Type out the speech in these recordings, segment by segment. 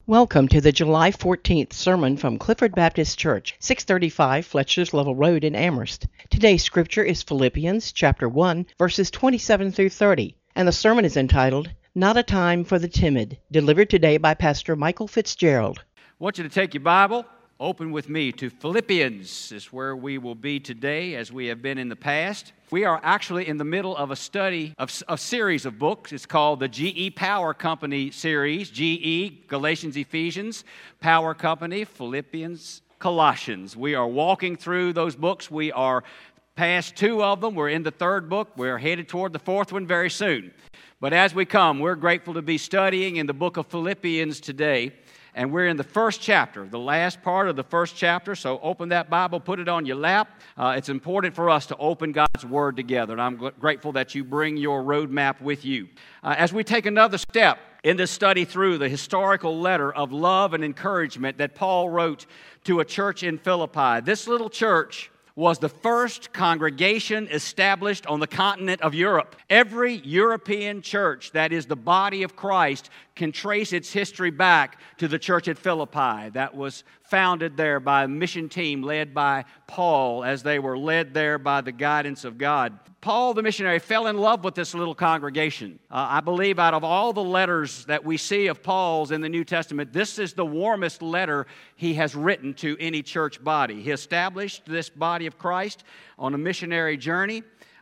Welcome to the July 14th sermon from Clifford Baptist Church, 635 Fletcher's Level Road in Amherst. Today's scripture is Philippians chapter 1, verses 27 through 30, and the sermon is entitled, Not a Time for the Timid, delivered today by Pastor Michael Fitzgerald. I want you to take your Bible, open with me to Philippians. This is where we will be today as we have been in the past. We are actually in the middle of a study of a series of books. It's called the GE Power Company series. GE, Galatians, Ephesians, Power Company, Philippians, Colossians. We are walking through those books. We are past two of them. We're in the third book. We're headed toward the fourth one very soon. But as we come, we're grateful to be studying in the book of Philippians today. And we're in the first chapter, the last part of the first chapter. So open that Bible, put it on your lap. It's important for us to open God's Word together. And I'm grateful that you bring your roadmap with you. As we take another step in this study through the historical letter of love and encouragement that Paul wrote to a church in Philippi, this little church was the first congregation established on the continent of Europe. Every European church that is the body of Christ can trace its history back to the church at Philippi that was founded there by a mission team led by Paul as they were led there by the guidance of God. Paul, the missionary, fell in love with this little congregation. I believe out of all the letters that we see of Paul's in the New Testament, this is the warmest letter he has written to any church body. He established this body of Christ on a missionary journey,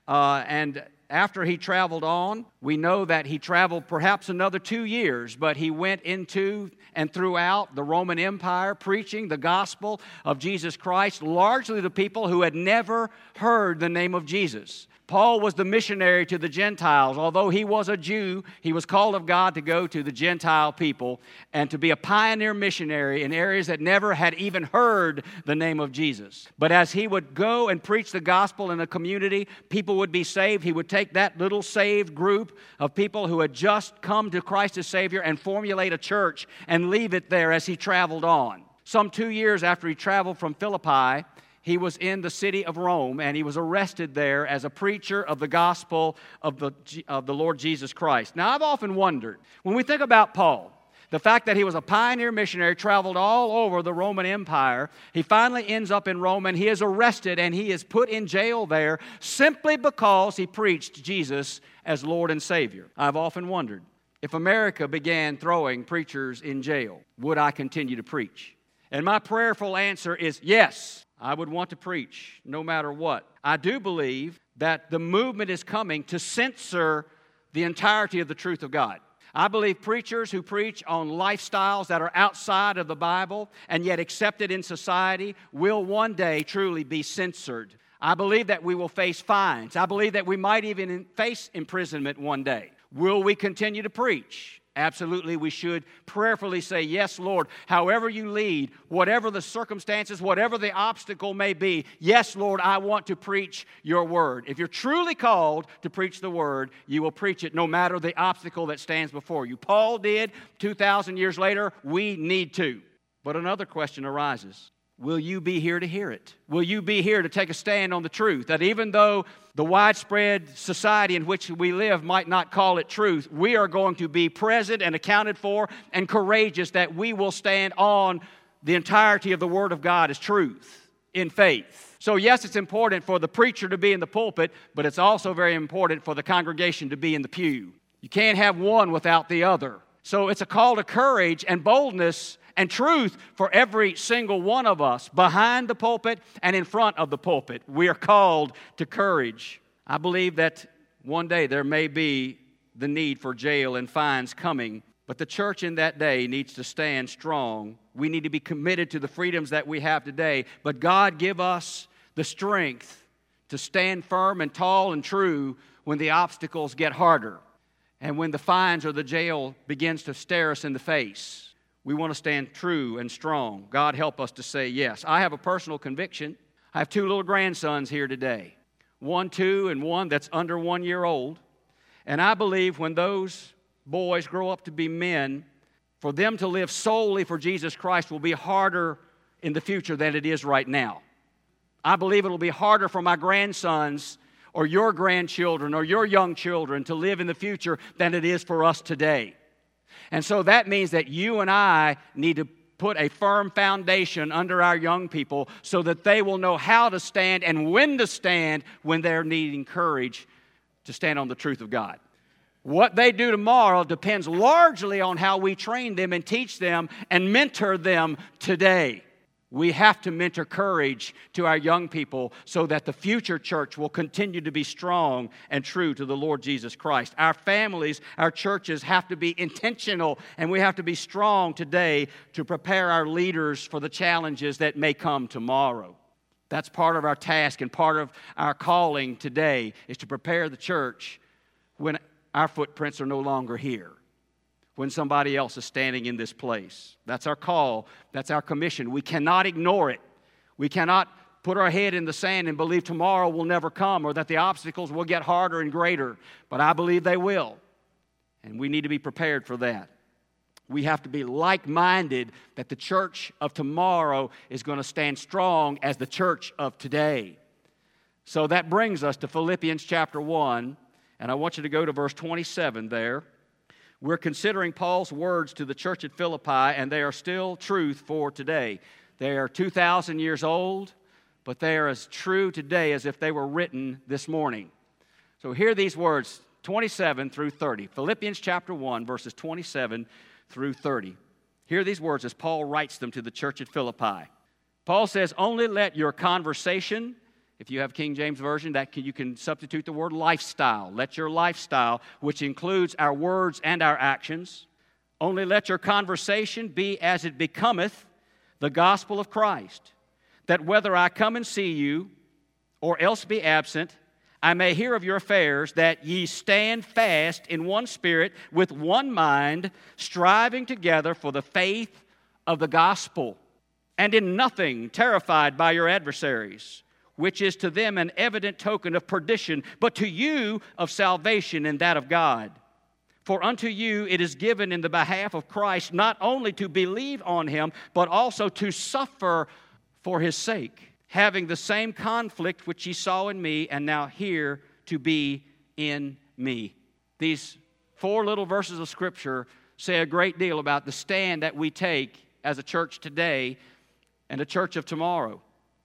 and after he traveled on, we know that he traveled perhaps another 2 years, but he went into and throughout the Roman Empire preaching the gospel of Jesus Christ, largely to people who had never heard the name of Jesus. Paul was the missionary to the Gentiles. Although he was a Jew, he was called of God to go to the Gentile people and to be a pioneer missionary in areas that never had even heard the name of Jesus. But as he would go and preach the gospel in a community, people would be saved. He would take that little saved group of people who had just come to Christ as Savior and formulate a church and leave it there as he traveled on. Some 2 years after he traveled from Philippi, he was in the city of Rome, and he was arrested there as a preacher of the gospel of the Lord Jesus Christ. Now, I've often wondered, when we think about Paul, the fact that he was a pioneer missionary, traveled all over the Roman Empire, he finally ends up in Rome, and he is arrested, and he is put in jail there simply because he preached Jesus as Lord and Savior. I've often wondered, if America began throwing preachers in jail, would I continue to preach? And my prayerful answer is yes. I would want to preach no matter what. I do believe that the movement is coming to censor the entirety of the truth of God. I believe preachers who preach on lifestyles that are outside of the Bible and yet accepted in society will one day truly be censored. I believe that we will face fines. I believe that we might even face imprisonment one day. Will we continue to preach? Absolutely, we should prayerfully say, yes, Lord, however you lead, whatever the circumstances, whatever the obstacle may be, yes, Lord, I want to preach your word. If you're truly called to preach the word, you will preach it no matter the obstacle that stands before you. Paul did. 2,000 years later, we need to. But another question arises. Will you be here to hear it? Will you be here to take a stand on the truth? That even though the widespread society in which we live might not call it truth, we are going to be present and accounted for and courageous that we will stand on the entirety of the Word of God as truth in faith. So yes, it's important for the preacher to be in the pulpit, but it's also very important for the congregation to be in the pew. You can't have one without the other. So it's a call to courage and boldness and truth for every single one of us, behind the pulpit and in front of the pulpit. We are called to courage. I believe that one day there may be the need for jail and fines coming, but the church in that day needs to stand strong. We need to be committed to the freedoms that we have today, but God give us the strength to stand firm and tall and true when the obstacles get harder and when the fines or the jail begins to stare us in the face. We want to stand true and strong. God help us to say yes. I have a personal conviction. I have 2 little grandsons here today. One 2 and one that's under 1 year old. And I believe when those boys grow up to be men, for them to live solely for Jesus Christ will be harder in the future than it is right now. I believe it will be harder for my grandsons or your grandchildren or your young children to live in the future than it is for us today. And so that means that you and I need to put a firm foundation under our young people so that they will know how to stand and when to stand when they're needing courage to stand on the truth of God. What they do tomorrow depends largely on how we train them and teach them and mentor them today. We have to mentor courage to our young people so that the future church will continue to be strong and true to the Lord Jesus Christ. Our families, our churches have to be intentional, and we have to be strong today to prepare our leaders for the challenges that may come tomorrow. That's part of our task and part of our calling today is to prepare the church when our footprints are no longer here, when somebody else is standing in this place. That's our call. That's our commission. We cannot ignore it. We cannot put our head in the sand and believe tomorrow will never come or that the obstacles will get harder and greater. But I believe they will. And we need to be prepared for that. We have to be like-minded that the church of tomorrow is going to stand strong as the church of today. So that brings us to Philippians chapter 1. And I want you to go to verse 27 there. We're considering Paul's words to the church at Philippi, and they are still truth for today. They are 2,000 years old, but they are as true today as if they were written this morning. So hear these words, 27 through 30. Philippians chapter 1, verses 27 through 30. Hear these words as Paul writes them to the church at Philippi. Paul says, "Only let your conversation," if you have King James Version, you can substitute the word lifestyle. Let your lifestyle, which includes our words and our actions, only let your conversation be as it becometh the gospel of Christ, that whether I come and see you or else be absent, I may hear of your affairs, that ye stand fast in one spirit, with one mind, striving together for the faith of the gospel, and in nothing terrified by your adversaries, which is to them an evident token of perdition, but to you of salvation and that of God. For unto you it is given in the behalf of Christ not only to believe on him, but also to suffer for his sake, having the same conflict which ye saw in me, and now here to be in me. These 4 little verses of Scripture say a great deal about the stand that we take as a church today and a church of tomorrow.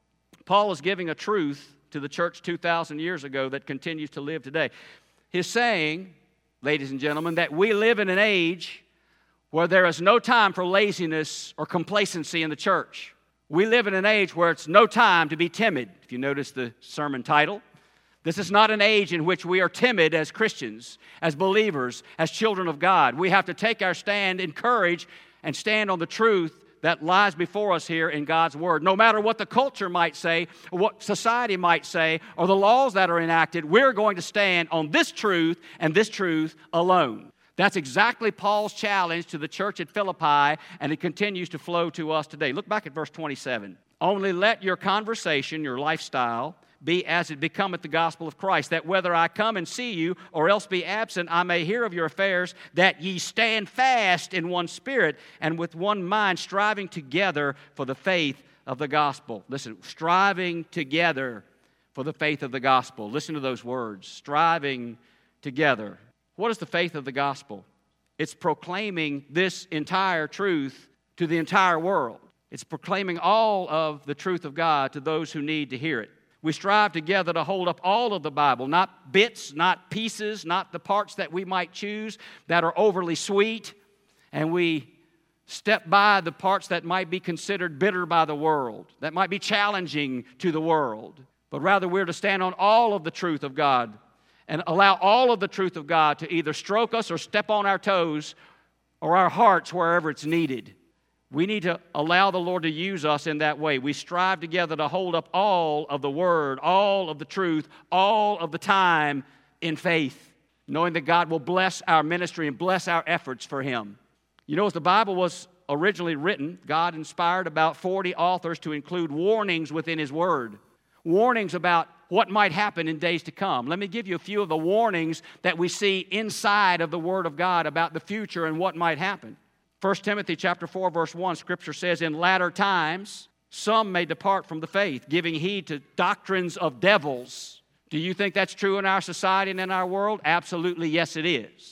Paul is giving a truth to the church 2,000 years ago that continues to live today. He's saying, ladies and gentlemen, that we live in an age where there is no time for laziness or complacency in the church. We live in an age where it's no time to be timid. If you notice the sermon title, this is not an age in which we are timid as Christians, as believers, as children of God. We have to take our stand in courage and stand on the truth that lies before us here in God's Word. No matter what the culture might say, or what society might say, or the laws that are enacted, we're going to stand on this truth and this truth alone. That's exactly Paul's challenge to the church at Philippi, and it continues to flow to us today. Look back at verse 27. Only let your conversation, your lifestyle, be as it becometh the gospel of Christ, that whether I come and see you or else be absent, I may hear of your affairs, that ye stand fast in one spirit and with one mind, striving together for the faith of the gospel. Listen, striving together for the faith of the gospel. Listen to those words, striving together. What is the faith of the gospel? It's proclaiming this entire truth to the entire world. It's proclaiming all of the truth of God to those who need to hear it. We strive together to hold up all of the Bible, not bits, not pieces, not the parts that we might choose that are overly sweet, and we step by the parts that might be considered bitter by the world, that might be challenging to the world. But rather we're to stand on all of the truth of God and allow all of the truth of God to either stroke us or step on our toes or our hearts wherever it's needed. We need to allow the Lord to use us in that way. We strive together to hold up all of the Word, all of the truth, all of the time in faith, knowing that God will bless our ministry and bless our efforts for Him. You know, as the Bible was originally written, God inspired about 40 authors to include warnings within His Word, warnings about what might happen in days to come. Let me give you a few of the warnings that we see inside of the Word of God about the future and what might happen. 1 Timothy chapter 4, verse 1, Scripture says, in latter times, some may depart from the faith, giving heed to doctrines of devils. Do you think that's true in our society and in our world? Absolutely, yes, it is.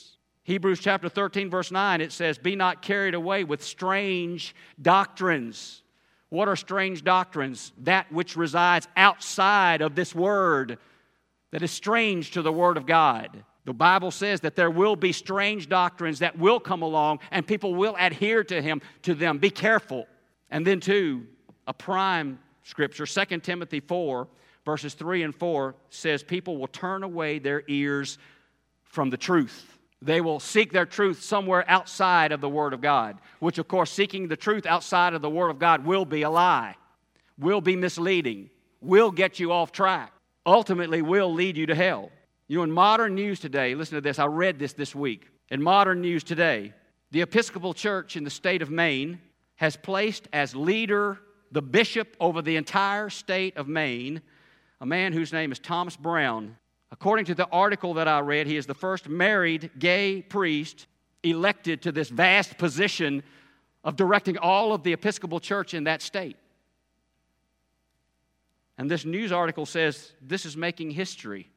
Hebrews chapter 13, verse 9, it says, "Be not carried away with strange doctrines." What are strange doctrines? That which resides outside of this Word, that is strange to the Word of God. The Bible says that there will be strange doctrines that will come along, and people will adhere to them. Be careful. And then, too, a prime scripture, 2 Timothy 4, verses 3 and 4, says people will turn away their ears from the truth. They will seek their truth somewhere outside of the Word of God, which, of course, seeking the truth outside of the Word of God will be a lie, will be misleading, will get you off track, ultimately will lead you to hell. You know, in modern news today, listen to this, I read this week. In modern news today, the Episcopal Church in the state of Maine has placed as leader the bishop over the entire state of Maine, a man whose name is Thomas Brown. According to the article that I read, he is the first married gay priest elected to this vast position of directing all of the Episcopal Church in that state. And this news article says this is making history.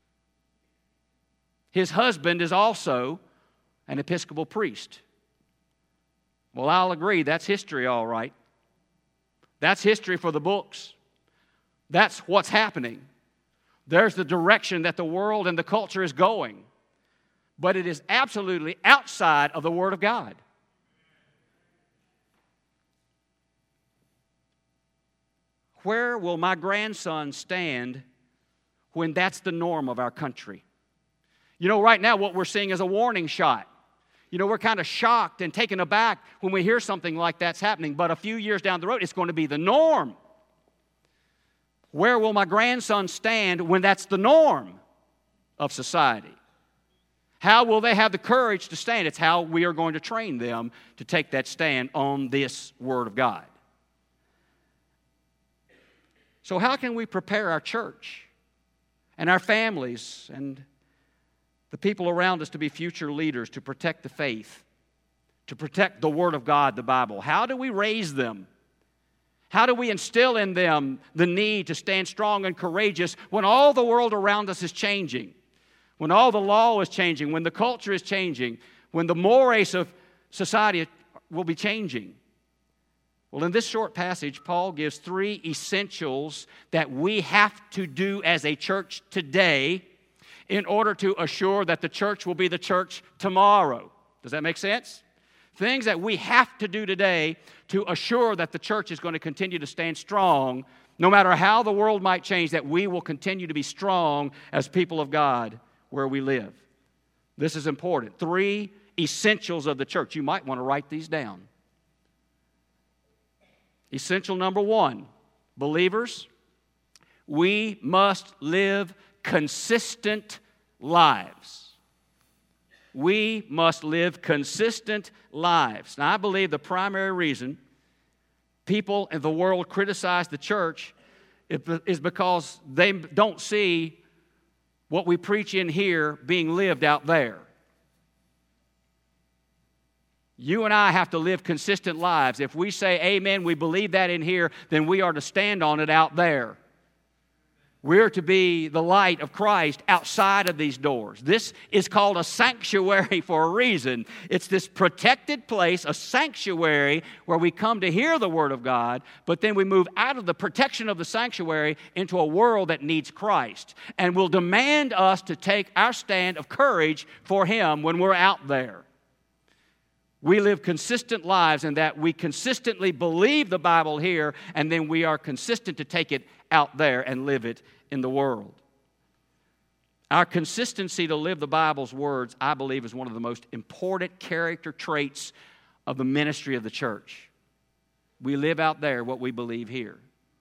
His husband is also an Episcopal priest. Well, I'll agree, that's history, all right. That's history for the books. That's what's happening. There's the direction that the world and the culture is going. But it is absolutely outside of the Word of God. Where will my grandson stand when that's the norm of our country? You know, right now what we're seeing is a warning shot. You know, we're kind of shocked and taken aback when we hear something like that's happening. But a few years down the road, it's going to be the norm. Where will my grandson stand when that's the norm of society? How will they have the courage to stand? It's how we are going to train them to take that stand on this Word of God. So how can we prepare our church and our families and the people around us to be future leaders, to protect the faith, to protect the Word of God, the Bible? How do we raise them? How do we instill in them the need to stand strong and courageous when all the world around us is changing, when all the law is changing, when the culture is changing, when the mores of society will be changing? Well, in this short passage, Paul gives 3 essentials that we have to do as a church today in order to assure that the church will be the church tomorrow. Does that make sense? Things that we have to do today to assure that the church is going to continue to stand strong, no matter how the world might change, that we will continue to be strong as people of God where we live. This is important. 3 essentials of the church. You might want to write these down. Essential number 1, believers, we must live consistent lives. We must live consistent lives. Now, I believe the primary reason people in the world criticize the church is because they don't see what we preach in here being lived out there. You and I have to live consistent lives. If we say, amen, we believe that in here, then we are to stand on it out there. We're to be the light of Christ outside of these doors. This is called a sanctuary for a reason. It's this protected place, a sanctuary, where we come to hear the Word of God, but then we move out of the protection of the sanctuary into a world that needs Christ and will demand us to take our stand of courage for Him when we're out there. We live consistent lives in that we consistently believe the Bible here, and then we are consistent to take it out there and live it in the world. Our consistency to live the Bible's words, I believe, is one of the most important character traits of the ministry of the church. We live out there what we believe here.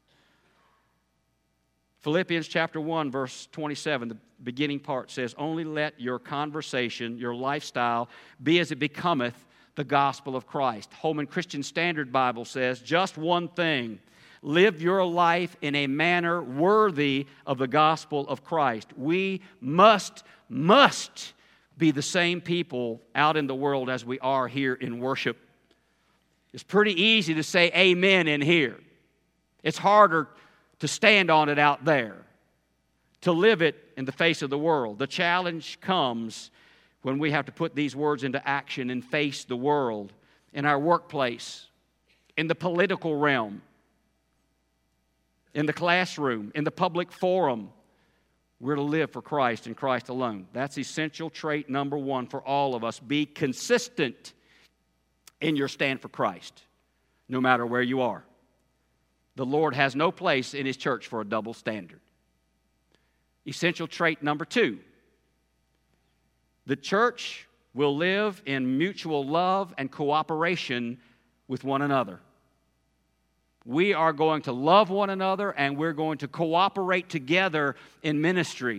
Philippians chapter 1, verse 27, the beginning part says, "Only let your conversation, your lifestyle, be as it becometh the gospel of Christ." Holman Christian Standard Bible says, "Just one thing. Live your life in a manner worthy of the gospel of Christ." We must be the same people out in the world as we are here in worship. It's pretty easy to say amen in here. It's harder to stand on it out there, to live it in the face of the world. The challenge comes when we have to put these words into action and face the world, in our workplace, in the political realm, in the classroom, in the public forum. We're to live for Christ and Christ alone. That's essential trait number one for all of us. Be consistent in your stand for Christ, no matter where you are. The Lord has no place in His church for a double standard. Essential trait number two. The church will live in mutual love and cooperation with one another. We are going to love one another, and we're going to cooperate together in ministry.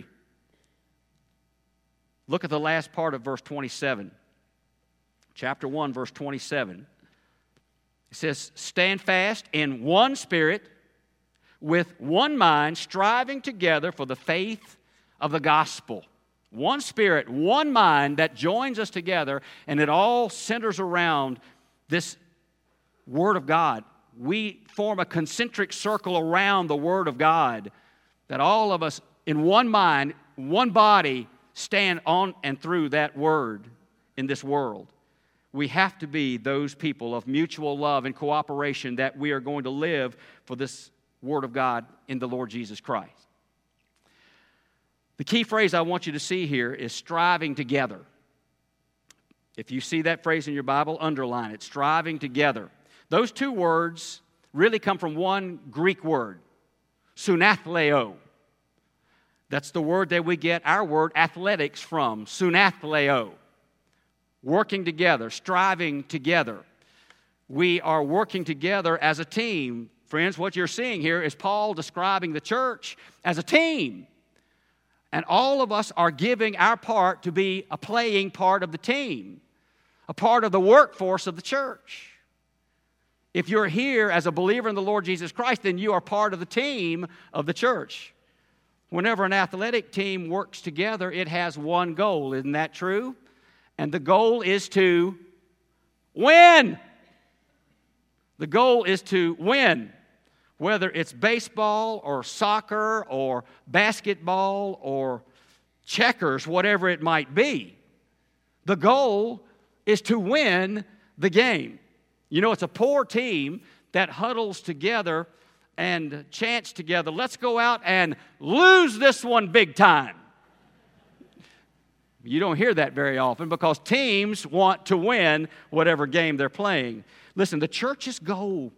Look at the last part of verse 27. Chapter 1, verse 27. It says, "Stand fast in one spirit, with one mind, striving together for the faith of the gospel." One spirit, one mind that joins us together, and it all centers around this Word of God. We form a concentric circle around the Word of God, that all of us in one mind, one body, stand on and through that Word in this world. We have to be those people of mutual love and cooperation, that we are going to live for this Word of God in the Lord Jesus Christ. The key phrase I want you to see here is striving together. If you see that phrase in your Bible, underline it, striving together. Those two words really come from one Greek word, sunathleo. That's the word that we get our word athletics from, sunathleo. Working together, striving together. We are working together as a team. Friends, what you're seeing here is Paul describing the church as a team. And all of us are giving our part to be a playing part of the team, a part of the workforce of the church. If you're here as a believer in the Lord Jesus Christ, then you are part of the team of the church. Whenever an athletic team works together, it has one goal. Isn't that true? And the goal is to win. The goal is to win. Whether it's baseball or soccer or basketball or checkers, whatever it might be, the goal is to win the game. You know, it's a poor team that huddles together and chants together, "Let's go out and lose this one big time." You don't hear that very often, because teams want to win whatever game they're playing. Listen, the church's goal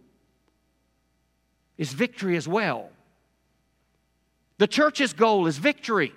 is victory as well. The church's goal is victory.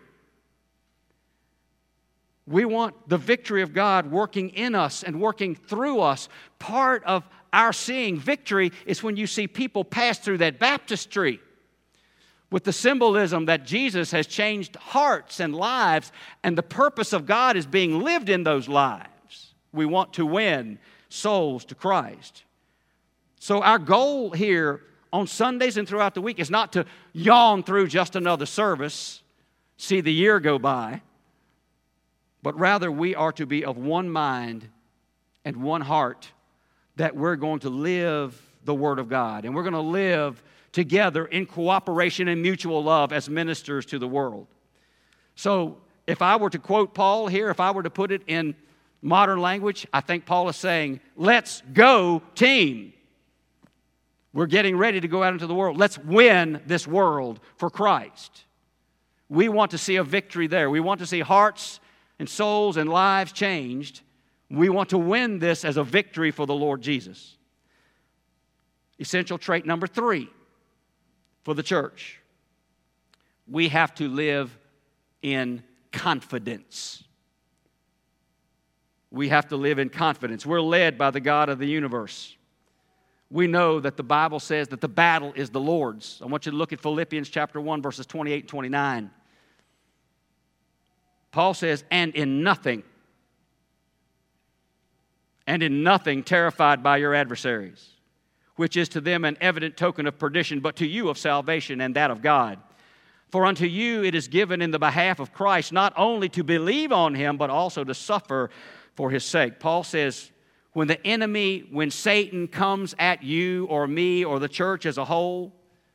We want the victory of God working in us and working through us. Part of our seeing victory is when you see people pass through that baptistry with the symbolism that Jesus has changed hearts and lives, and the purpose of God is being lived in those lives. We want to win souls to Christ. So our goal here on Sundays and throughout the week is not to yawn through just another service, see the year go by, but rather we are to be of one mind and one heart, that we're going to live the Word of God, and we're going to live together in cooperation and mutual love as ministers to the world. So if I were to quote Paul here, if I were to put it in modern language, I think Paul is saying, let's go team. We're getting ready to go out into the world. Let's win this world for Christ. We want to see a victory there. We want to see hearts and souls and lives changed. We want to win this as a victory for the Lord Jesus. Essential trait number 3 for the church. We have to live in confidence. We have to live in confidence. We're led by the God of the universe. We know that the Bible says that the battle is the Lord's. I want you to look at Philippians chapter 1, verses 28 and 29. Paul says, and in nothing terrified by your adversaries, which is to them an evident token of perdition, but to you of salvation and that of God. For unto you it is given in the behalf of Christ not only to believe on Him, but also to suffer for His sake. Paul says, when Satan comes at you or me or the church as a whole,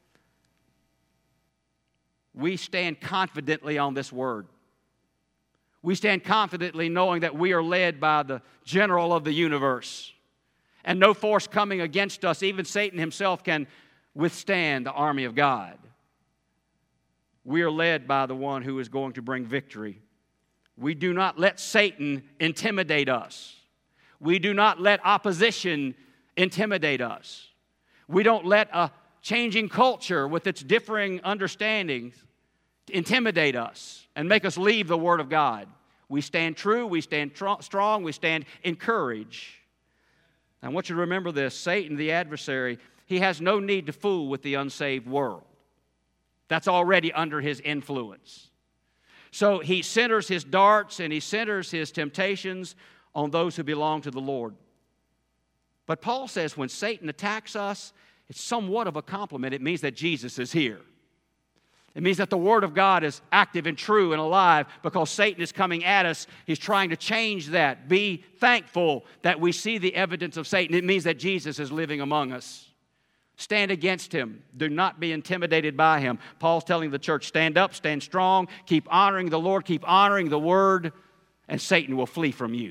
we stand confidently on this word. We stand confidently knowing that we are led by the general of the universe. And no force coming against us, even Satan himself, can withstand the army of God. We are led by the one who is going to bring victory. We do not let Satan intimidate us. We do not let opposition intimidate us. We don't let a changing culture with its differing understandings intimidate us and make us leave the Word of God. We stand true, we stand strong, we stand in courage. I want you to remember this. Satan, the adversary, he has no need to fool with the unsaved world. That's already under his influence. So he centers his darts and he centers his temptations on those who belong to the Lord. But Paul says when Satan attacks us, it's somewhat of a compliment. It means that Jesus is here. It means that the Word of God is active and true and alive because Satan is coming at us. He's trying to change that. Be thankful that we see the evidence of Satan. It means that Jesus is living among us. Stand against him. Do not be intimidated by him. Paul's telling the church, stand up, stand strong, keep honoring the Lord, keep honoring the Word, and Satan will flee from you.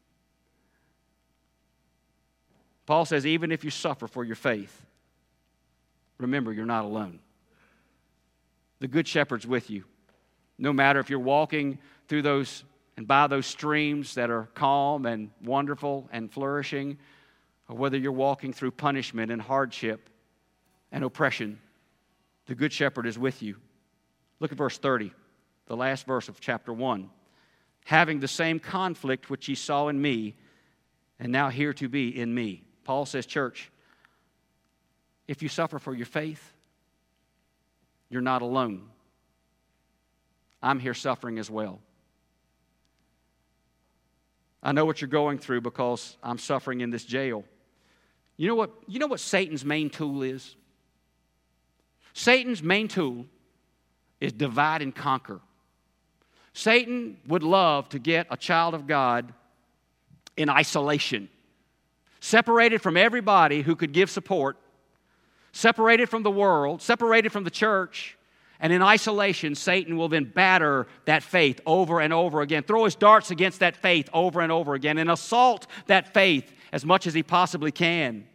Paul says, even if you suffer for your faith, remember you're not alone. The Good Shepherd's with you. No matter if you're walking through those and by those streams that are calm and wonderful and flourishing, or whether you're walking through punishment and hardship and oppression, the Good Shepherd is with you. Look at verse 30, the last verse of chapter 1. Having the same conflict which ye saw in me, and now here to be in me. Paul says, church, if you suffer for your faith, you're not alone. I'm here suffering as well. I know what you're going through because I'm suffering in this jail. You know what Satan's main tool is? Satan's main tool is divide and conquer. Satan would love to get a child of God in isolation, separated from everybody who could give support, separated from the world, separated from the church, and in isolation, Satan will then batter that faith over and over again, throw his darts against that faith over and over again, and assault that faith as much as he possibly can.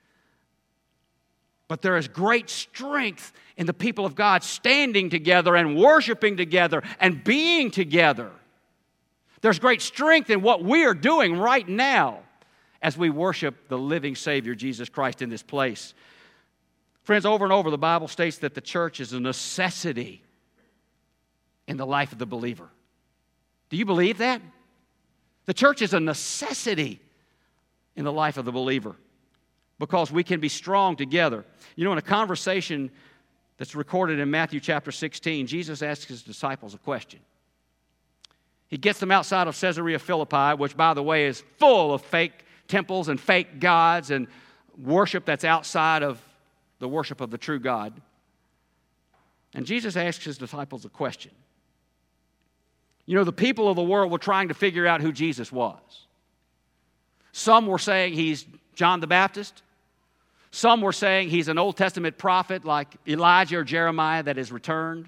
But there is great strength in the people of God standing together and worshiping together and being together. There's great strength in what we are doing right now as we worship the living Savior, Jesus Christ, in this place. Friends, over and over, the Bible states that the church is a necessity in the life of the believer. Do you believe that? The church is a necessity in the life of the believer because we can be strong together. You know, in a conversation that's recorded in Matthew chapter 16, Jesus asks his disciples a question. He gets them outside of Caesarea Philippi, which, by the way, is full of fake temples and fake gods and worship that's outside of the worship of the true God. And Jesus asks his disciples a question. You know, the people of the world were trying to figure out who Jesus was. Some were saying he's John the Baptist. Some were saying he's an Old Testament prophet like Elijah or Jeremiah that has returned.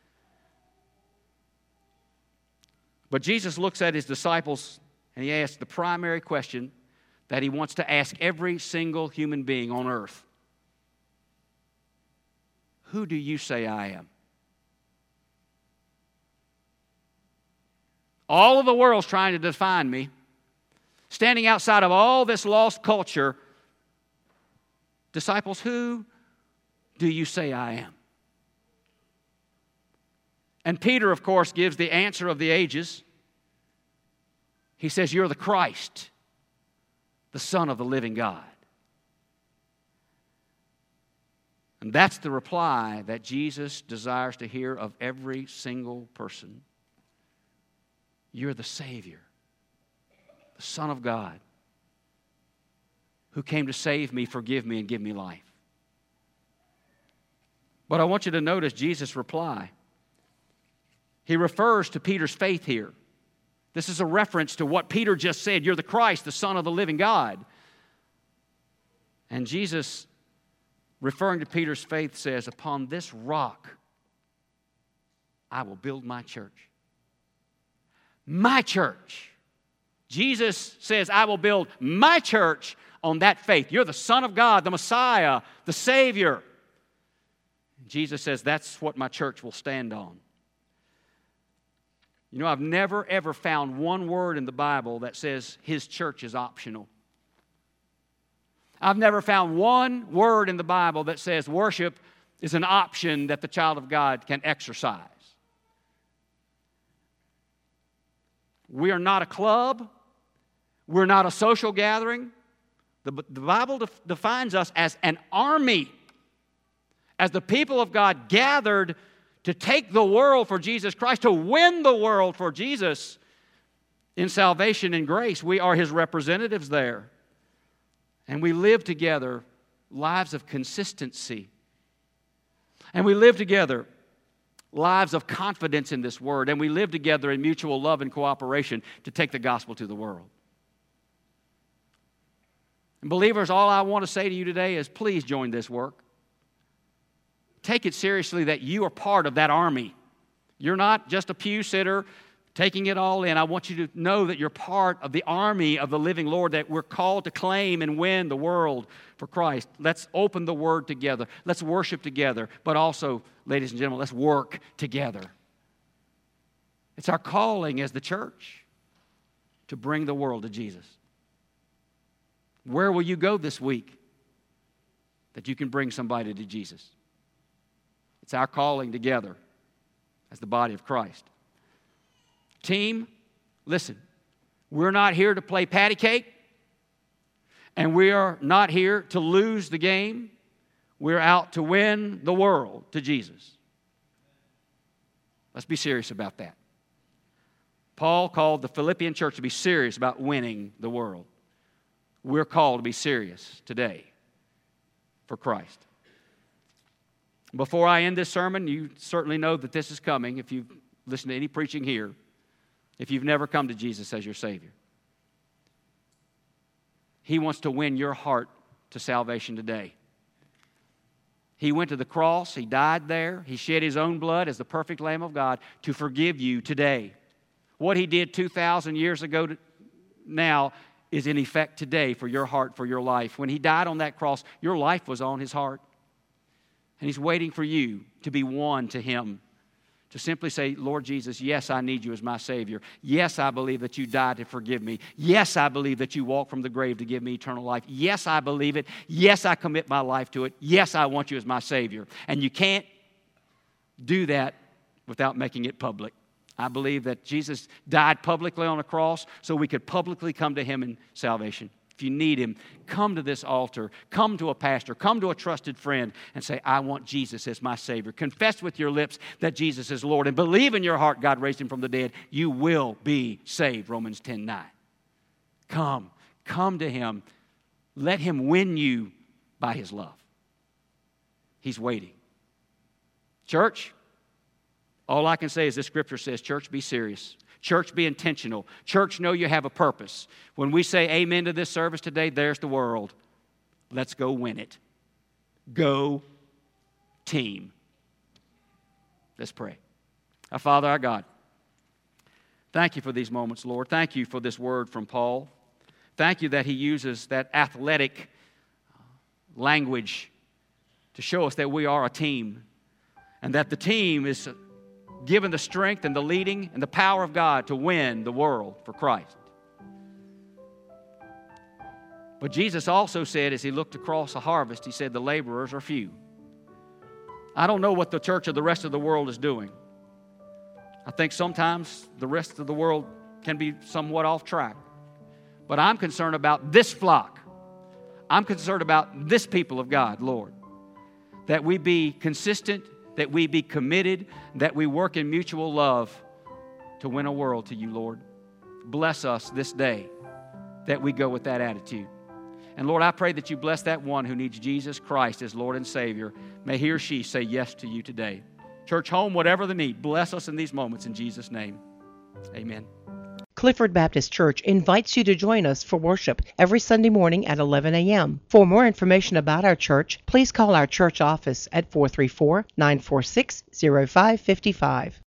But Jesus looks at his disciples and he asks the primary question that he wants to ask every single human being on earth. Who do you say I am? All of the world's trying to define me. Standing outside of all this lost culture, disciples, who do you say I am? And Peter, of course, gives the answer of the ages. He says, you're the Christ, the Son of the living God. And that's the reply that Jesus desires to hear of every single person. You're the Savior, the Son of God, who came to save me, forgive me, and give me life. But I want you to notice Jesus' reply. He refers to Peter's faith here. This is a reference to what Peter just said. You're the Christ, the Son of the living God. And Jesus, referring to Peter's faith, says, upon this rock I will build my church. My church. Jesus says, I will build my church on that faith. You're the Son of God, the Messiah, the Savior. Jesus says, that's what my church will stand on. You know, I've never, ever found one word in the Bible that says His church is optional. I've never found one word in the Bible that says worship is an option that the child of God can exercise. We are not a club. We're not a social gathering. The Bible defines us as an army, as the people of God gathered to take the world for Jesus Christ, to win the world for Jesus in salvation and grace. We are His representatives there. And we live together lives of consistency. And we live together lives of confidence in this Word. And we live together in mutual love and cooperation to take the gospel to the world. And believers, all I want to say to you today is please join this work. Take it seriously that you are part of that army. You're not just a pew sitter taking it all in. I want you to know that you're part of the army of the living Lord, that we're called to claim and win the world for Christ. Let's open the Word together. Let's worship together. But also, ladies and gentlemen, let's work together. It's our calling as the church to bring the world to Jesus. Where will you go this week that you can bring somebody to Jesus? It's our calling together as the body of Christ. Team, listen, we're not here to play patty cake, and we are not here to lose the game. We're out to win the world to Jesus. Let's be serious about that. Paul called the Philippian church to be serious about winning the world. We're called to be serious today for Christ. Before I end this sermon, you certainly know that this is coming if you've listened to any preaching here, if you've never come to Jesus as your Savior. He wants to win your heart to salvation today. He went to the cross. He died there. He shed His own blood as the perfect Lamb of God to forgive you today. What He did 2,000 years ago now is in effect today for your heart, for your life. When He died on that cross, your life was on His heart. And He's waiting for you to be won to Him. To simply say, Lord Jesus, yes, I need You as my Savior. Yes, I believe that You died to forgive me. Yes, I believe that You walked from the grave to give me eternal life. Yes, I believe it. Yes, I commit my life to it. Yes, I want You as my Savior. And you can't do that without making it public. I believe that Jesus died publicly on a cross so we could publicly come to Him in salvation. If you need Him, come to this altar, come to a pastor, come to a trusted friend and say, I want Jesus as my Savior. Confess with your lips that Jesus is Lord and believe in your heart God raised Him from the dead. You will be saved, Romans 10:9. Come to Him. Let Him win you by His love. He's waiting. Church, all I can say is this scripture says, church, be serious. Church, be intentional. Church, know you have a purpose. When we say amen to this service today, there's the world. Let's go win it. Go team. Let's pray. Our Father, our God, thank You for these moments, Lord. Thank You for this word from Paul. Thank You that he uses that athletic language to show us that we are a team and that the team is given the strength and the leading and the power of God to win the world for Christ. But Jesus also said, as He looked across the harvest, He said, the laborers are few. I don't know what the church of the rest of the world is doing. I think sometimes the rest of the world can be somewhat off track. But I'm concerned about this flock. I'm concerned about this people of God, Lord. That we be consistent, that we be committed, that we work in mutual love to win a world to You, Lord. Bless us this day that we go with that attitude. And Lord, I pray that You bless that one who needs Jesus Christ as Lord and Savior. May he or she say yes to You today. Church, home, whatever the need, bless us in these moments in Jesus' name. Amen. Clifford Baptist Church invites you to join us for worship every Sunday morning at 11 a.m. For more information about our church, please call our church office at 434-946-0555.